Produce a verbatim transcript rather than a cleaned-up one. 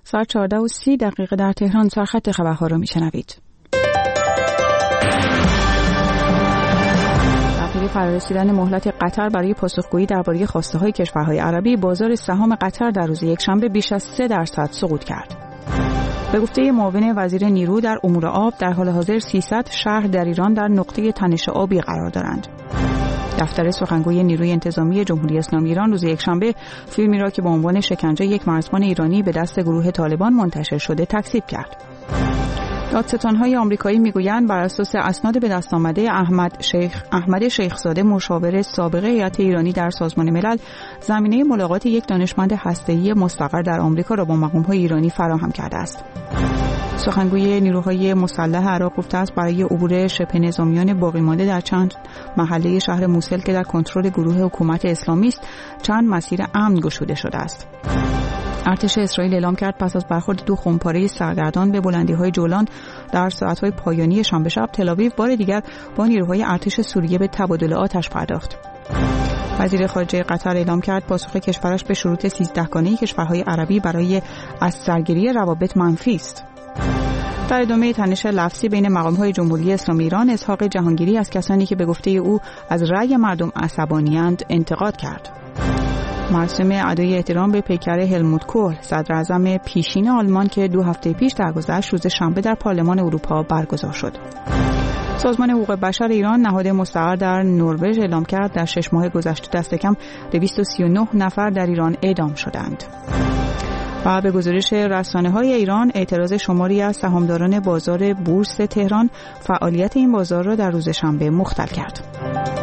ساعت چهارده و سی دقیقه در تهران سرخط خبرها را میشنوید. در پی فرارسیدن مهلت قطر برای پاسخگویی درباره خواسته‌های کشورهای عربی، بازار سهام قطر در روز یکشنبه بیش از سه درصد سقوط کرد. به گفته معاون وزیر نیرو در امور آب، در حال حاضر سیصد شهر در ایران در نقطه تنش آبی قرار دارند. دفتر سخنگوی نیروی انتظامی جمهوری اسلامی ایران روز یکشنبه فیلمی را که با عنوان شکنجه یک مرزبان ایرانی به دست گروه طالبان منتشر شده تکذیب کرد. دادستان‌های آمریکایی میگویند بر اساس اسناد به دست آمده احمد شیخ احمد شیخزاده، مشاور سابق هیئت ایرانی در سازمان ملل، زمینه ملاقات یک دانشمند هسته‌ای مستقر در آمریکا را با مقام‌های ایرانی فراهم کرده است. سخنگوی نیروهای مسلح عراق گفته است برای عبور شبه نظامیان باقی مانده در چند محله شهر موسل که در کنترل گروه حکومت اسلامی است، چند مسیر امن گشوده شده است. ارتش اسرائیل اعلام کرد پس از برخورد دو خمپاره سرگردان به بلندی‌های جولان در ساعت‌های پایانی شنبه شب، تل‌آویو بار دیگر با نیروهای ارتش سوریه به تبادل آتش پرداخت. وزیر خارجه قطر اعلام کرد پاسخ کشورش به شروط سیزدهگانه کشورهای عربی برای از سرگیری روابط منفی است. در ادامه تنش لفظی بین مقام‌های جمهوری اسلامی ایران، اسحاق جهانگیری از کسانی که به گفته او از رأی مردم عصبانی‌اند انتقاد کرد. مراسم ادای احترام به پیکر هلموت کول، صدر اعظم پیشین آلمان که دو هفته پیش درگذشت روز شنبه در پارلمان اروپا برگزار شد. سازمان حقوق بشر ایران، نهاد مستقر در نروژ، اعلام کرد در شش ماه گذشته دست کم دویست و سی و نه نفر در ایران اعدام شدند. و به گزارش رسانه‌های ایران، اعتراض شماری از سهامداران بازار بورس تهران فعالیت این بازار را در روز شنبه مختل کرد.